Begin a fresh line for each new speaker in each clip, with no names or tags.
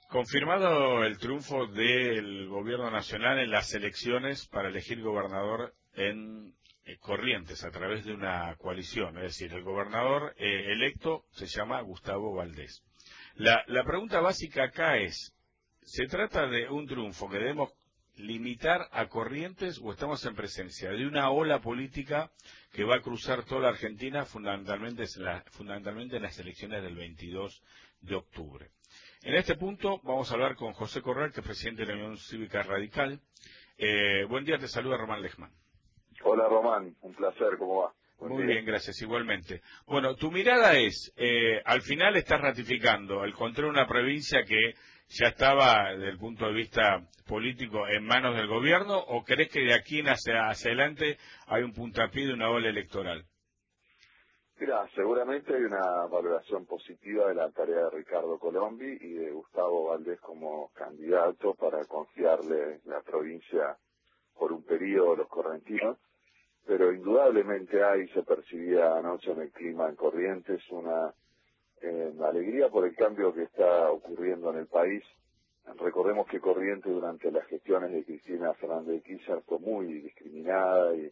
Confirmado el triunfo del gobierno nacional en las elecciones para elegir gobernador en Corrientes a través de una coalición, es decir, el gobernador electo se llama Gustavo Valdés. La pregunta básica acá es, ¿se trata de un triunfo que debemos limitar a Corrientes o estamos en presencia de una ola política que va a cruzar toda la Argentina fundamentalmente en las elecciones del 22 de octubre? En este punto vamos a hablar con José Corral, que es presidente de la Unión Cívica Radical. Buen día, te saluda Román Lechman.
Hola Román, un placer, ¿cómo va?
Muy bien, gracias, igualmente. Bueno, tu mirada es, al final estás ratificando el control de una provincia que ya estaba, desde el punto de vista político, en manos del gobierno, o crees que de aquí hacia adelante hay un puntapié de una ola electoral?
Mira, seguramente hay una valoración positiva de la tarea de Ricardo Colombi y de Gustavo Valdés como candidato para confiarle la provincia por un periodo a los correntinos, pero indudablemente se percibía anoche en el clima en Corrientes una alegría por el cambio que está ocurriendo en el país. Recordemos que Corrientes durante las gestiones de Cristina Fernández de Kirchner fue muy discriminada y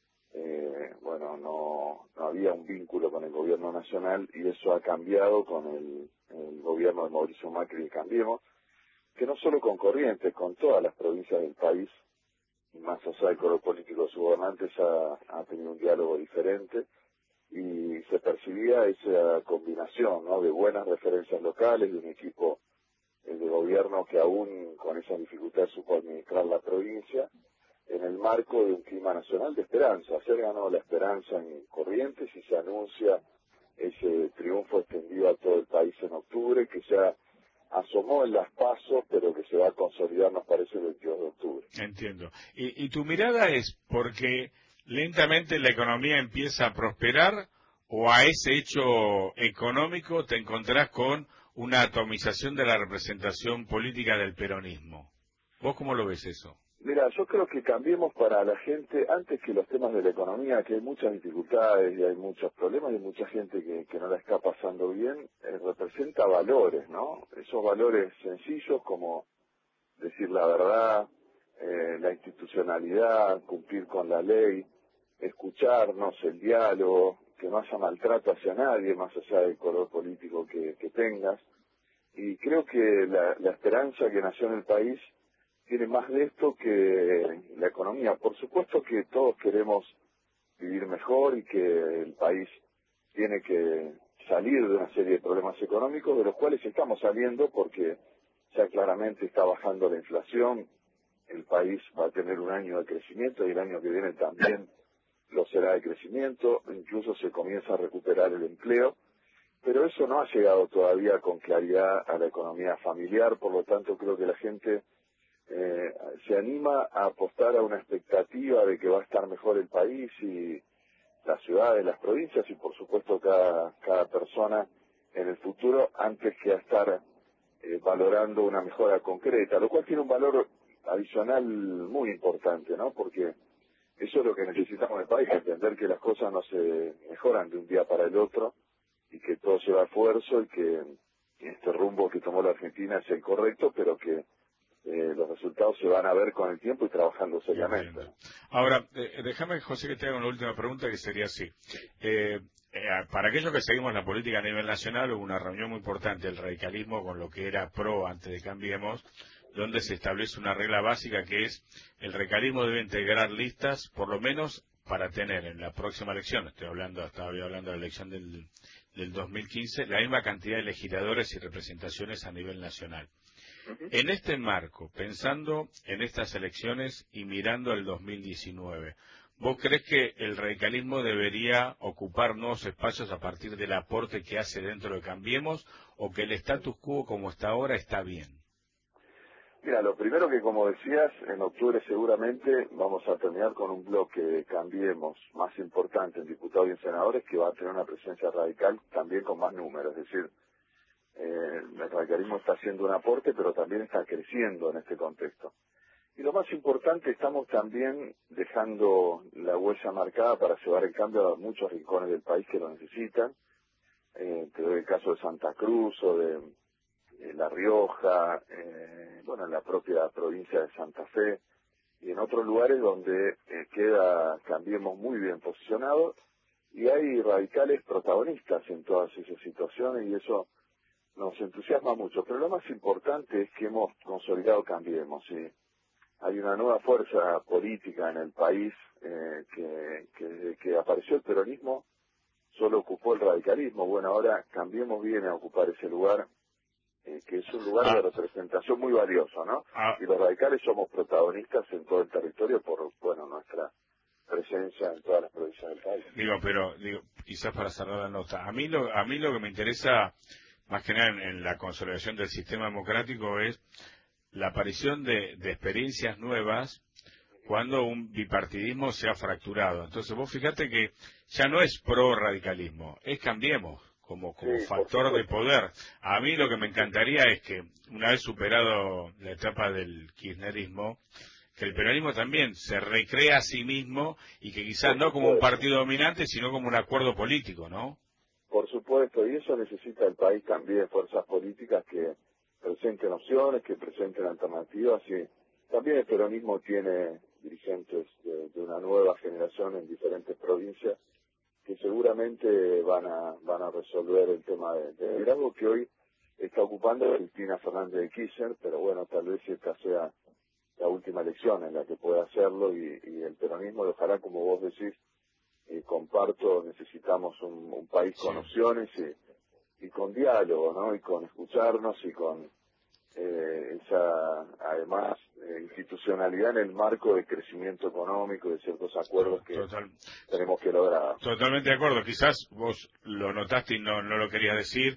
no había un vínculo con el gobierno nacional, y eso ha cambiado con el gobierno de Mauricio Macri y Cambiemos, que no solo con Corrientes, con todas las provincias del país, y más allá del color político de sus gobernantes, ha tenido un diálogo diferente, y se percibía esa combinación, ¿no?, de buenas referencias locales, de un equipo de gobierno que aún con esas dificultades supo administrar la provincia, en el marco de un clima nacional de esperanza. Ayer ganó la esperanza en Corrientes y se anuncia ese triunfo extendido a todo el país en octubre, que ya asomó en las PASO, pero que se va a consolidar, nos parece, el 22 de octubre.
Entiendo. Y tu mirada es porque lentamente la economía empieza a prosperar, o a ese hecho económico te encontrás con una atomización de la representación política del peronismo. ¿Vos cómo lo ves eso?
Mira, yo creo que cambiemos para la gente, antes que los temas de la economía, que hay muchas dificultades y hay muchos problemas y hay mucha gente que no la está pasando bien, representa valores, ¿no? Esos valores sencillos como decir la verdad, la institucionalidad, cumplir con la ley, escucharnos, el diálogo, que no haya maltrato hacia nadie, más allá del color político que tengas. Y creo que la esperanza que nació en el país tiene más de esto que la economía. Por supuesto que todos queremos vivir mejor y que el país tiene que salir de una serie de problemas económicos, de los cuales estamos saliendo porque ya claramente está bajando la inflación, el país va a tener un año de crecimiento y el año que viene también lo será de crecimiento, incluso se comienza a recuperar el empleo, pero eso no ha llegado todavía con claridad a la economía familiar, por lo tanto creo que la gente se anima a apostar a una expectativa de que va a estar mejor el país y las ciudades, las provincias y por supuesto cada persona en el futuro, antes que a estar valorando una mejora concreta, lo cual tiene un valor adicional muy importante, ¿no? Porque eso es lo que necesitamos en el país, entender que las cosas no se mejoran de un día para el otro y que todo lleva esfuerzo y que este rumbo que tomó la Argentina es el correcto, pero que los resultados se van a ver con el tiempo y trabajando seriamente.
Ahora, déjame, José, que te haga una última pregunta que sería así. Para aquellos que seguimos la política a nivel nacional, hubo una reunión muy importante del radicalismo con lo que era PRO antes de Cambiemos, donde se establece una regla básica que es el radicalismo debe integrar listas, por lo menos para tener en la próxima elección, estaba hablando de la elección del 2015, la misma cantidad de legisladores y representaciones a nivel nacional. En este marco, pensando en estas elecciones y mirando el 2019, ¿vos crees que el radicalismo debería ocupar nuevos espacios a partir del aporte que hace dentro de Cambiemos, o que el status quo como está ahora está bien?
Mira, lo primero que, como decías, en octubre seguramente vamos a terminar con un bloque de Cambiemos más importante en diputados y en senadores, que va a tener una presencia radical también con más números, es decir, el radicalismo está haciendo un aporte, pero también está creciendo en este contexto. Y lo más importante, estamos también dejando la huella marcada para llevar el cambio a muchos rincones del país que lo necesitan. Te doy el caso de Santa Cruz o de La Rioja, bueno, en la propia provincia de Santa Fe, y en otros lugares donde queda Cambiemos muy bien posicionado, y hay radicales protagonistas en todas esas situaciones, y eso nos entusiasma mucho. Pero lo más importante es que hemos consolidado Cambiemos, ¿sí? Hay una nueva fuerza política en el país que desde que apareció el peronismo solo ocupó el radicalismo. Bueno, ahora Cambiemos viene a ocupar ese lugar, que es un lugar de representación muy valioso, ¿no? Y los radicales somos protagonistas en todo el territorio por, bueno, nuestra presencia en todas las provincias del país.
Digo, quizás para cerrar la nota, a mí lo que me interesa más que nada en la consolidación del sistema democrático es la aparición de experiencias nuevas cuando un bipartidismo se ha fracturado. Entonces vos fíjate que ya no es pro-radicalismo, es Cambiemos como factor de poder. A mí lo que me encantaría es que, una vez superado la etapa del kirchnerismo, que el peronismo también se recrea a sí mismo y que quizás no como un partido dominante, sino como un acuerdo político, ¿no?
Por supuesto, y eso necesita el país también, fuerzas políticas que presenten opciones, que presenten alternativas, y también el peronismo tiene dirigentes de una nueva generación en diferentes provincias que seguramente van a resolver el tema de liderazgo que hoy está ocupando Cristina Fernández de Kirchner, pero bueno, tal vez esta sea la última elección en la que pueda hacerlo, y el peronismo, ojalá, como vos decís, comparto, necesitamos un país con opciones y con diálogo, ¿no? Y con escucharnos y con esa, además, institucionalidad en el marco de crecimiento económico y de ciertos acuerdos que tenemos que lograr.
Totalmente de acuerdo. Quizás vos lo notaste y no lo querías decir,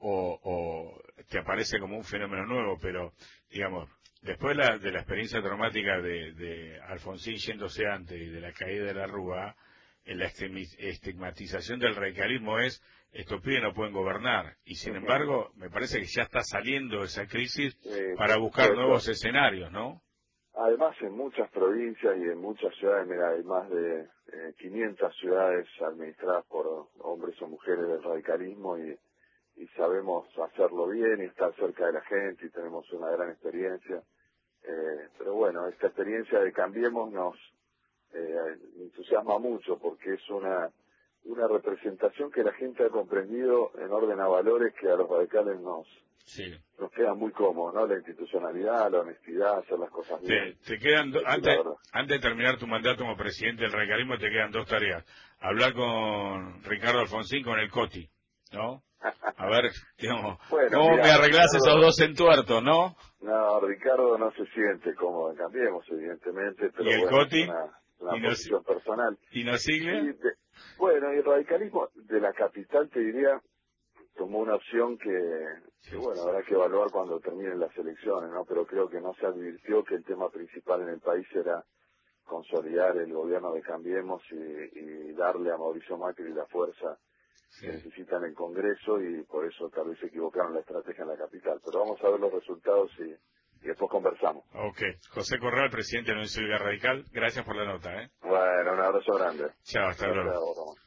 o te aparece como un fenómeno nuevo, pero, digamos, después de la experiencia traumática de Alfonsín yéndose antes y de la caída de la Rúa, la estigmatización del radicalismo es: estos pibes no pueden gobernar, y sin embargo me parece que ya está saliendo esa crisis para buscar nuevos escenarios, ¿no?
Además, en muchas provincias y en muchas ciudades, mira, hay más de 500 ciudades administradas por hombres o mujeres del radicalismo, y sabemos hacerlo bien y estar cerca de la gente, y tenemos una gran experiencia. Pero bueno, esta experiencia de Cambiemos nos entusiasma mucho, porque es una representación que la gente ha comprendido en orden a valores que a los radicales nos queda muy cómodo, ¿no? La institucionalidad, la honestidad, hacer las cosas bien.
Te quedan antes de terminar tu mandato como presidente del radicalismo, te quedan dos tareas: hablar con Ricardo Alfonsín, con el Coti, ¿no? A ver, digamos, bueno, ¿cómo me arreglás esos dos entuertos, no?
No, Ricardo no se siente cómodo en Cambiemos, evidentemente, pero
¿Y el
bueno,
Coti?
es una posición personal.
¿Y no sigue?
Bueno, y el radicalismo de la capital, te diría, tomó una opción que bueno, habrá que evaluar cuando terminen las elecciones, ¿no? Pero creo que no se advirtió que el tema principal en el país era consolidar el gobierno de Cambiemos y darle a Mauricio Macri la fuerza que necesita en el Congreso, y por eso tal vez se equivocaron la estrategia en la capital. Pero vamos a ver los resultados y después conversamos.
Ok. José Corral, presidente de la Unión Cívica Radical, gracias por la nota, ¿eh?
Bueno, un abrazo grande.
Chao, hasta luego.